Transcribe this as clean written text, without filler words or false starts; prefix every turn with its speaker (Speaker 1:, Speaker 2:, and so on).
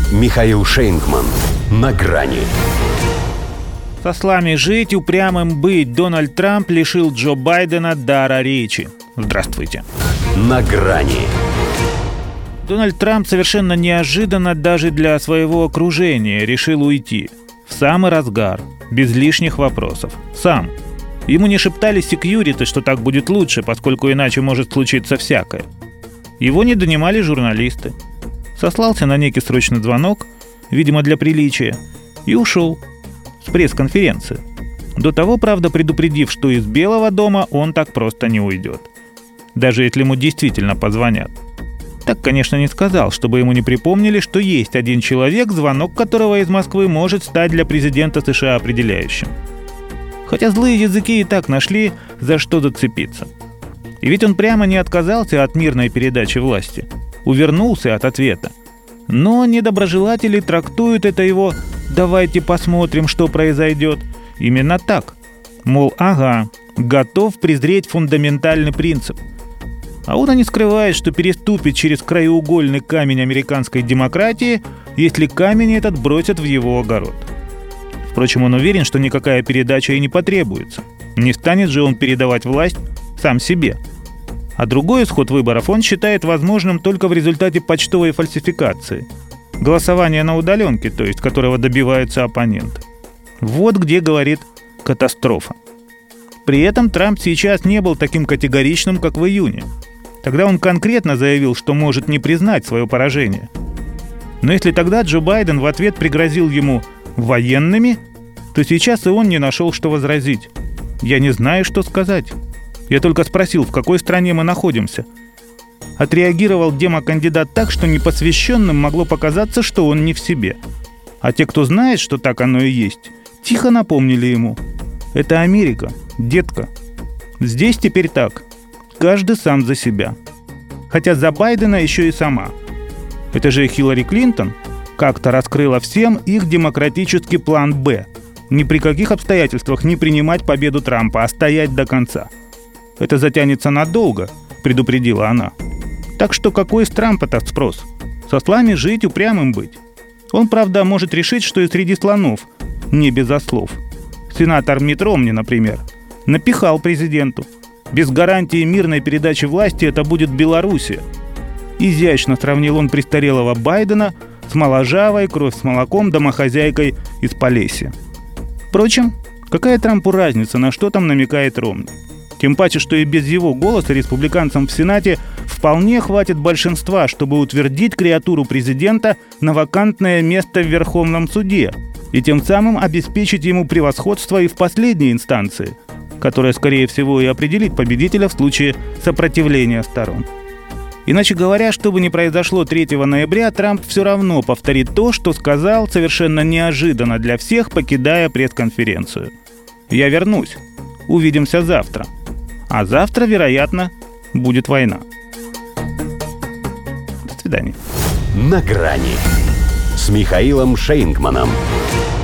Speaker 1: Михаил Шейнгман. На грани.
Speaker 2: Со словами «жить, упрямым быть» Дональд Трамп лишил Джо Байдена дара речи. Здравствуйте.
Speaker 1: На грани.
Speaker 2: Дональд Трамп совершенно неожиданно даже для своего окружения решил уйти. В самый разгар, без лишних вопросов. Сам. Ему не шептали секьюрити, что так будет лучше, поскольку иначе может случиться всякое. Его не донимали журналисты. Сослался на некий срочный звонок, видимо, для приличия, и ушел с пресс-конференции. До того, правда, предупредив, что из Белого дома он так просто не уйдет. Даже если ему действительно позвонят. Так, конечно, не сказал, чтобы ему не припомнили, что есть один человек, звонок которого из Москвы может стать для президента США определяющим. Хотя злые языки и так нашли, за что зацепиться. И ведь он прямо не отказался от мирной передачи власти. Увернулся от ответа. Но недоброжелатели трактуют это его «давайте посмотрим, что произойдет» именно так. Мол, ага, готов презреть фундаментальный принцип. А он и не скрывает, что переступит через краеугольный камень американской демократии, если камень этот бросят в его огород. Впрочем, он уверен, что никакая передача и не потребуется. Не станет же он передавать власть сам себе. А другой исход выборов он считает возможным только в результате почтовой фальсификации. Голосования на удаленке, то есть которого добиваются оппоненты. Вот где, говорит, катастрофа. При этом Трамп сейчас не был таким категоричным, как в июне. Тогда он конкретно заявил, что может не признать свое поражение. Но если тогда Джо Байден в ответ пригрозил ему военными, то сейчас и он не нашел, что возразить. «Я не знаю, что сказать. Я только спросил, в какой стране мы находимся». Отреагировал демокандидат так, что непосвященным могло показаться, что он не в себе. А те, кто знает, что так оно и есть, тихо напомнили ему: «Это Америка, детка. Здесь теперь так. Каждый сам за себя». Хотя за Байдена еще и сама. Это же Хиллари Клинтон как-то раскрыла всем их демократический план «Б». Ни при каких обстоятельствах не принимать победу Трампа, а стоять до конца. «Это затянется надолго», — предупредила она. Так что какой с Трампа-то спрос? Со слами жить, упрямым быть. Он, правда, может решить, что и среди слонов, не без ослов. Сенатор Митт Ромни, например, напихал президенту. Без гарантии мирной передачи власти это будет Белоруссия. Изящно сравнил он престарелого Байдена с моложавой, кровь с молоком домохозяйкой из Полесья. Впрочем, какая Трампу разница, на что там намекает Ромни? Тем паче, что и без его голоса республиканцам в Сенате вполне хватит большинства, чтобы утвердить креатуру президента на вакантное место в Верховном суде и тем самым обеспечить ему превосходство и в последней инстанции, которая, скорее всего, и определит победителя в случае сопротивления сторон. Иначе говоря, что бы ни произошло 3 ноября, Трамп все равно повторит то, что сказал совершенно неожиданно для всех, покидая пресс-конференцию. «Я вернусь. Увидимся завтра». А завтра, вероятно, будет война. До свидания.
Speaker 1: На грани с Михаилом Шейнгманом.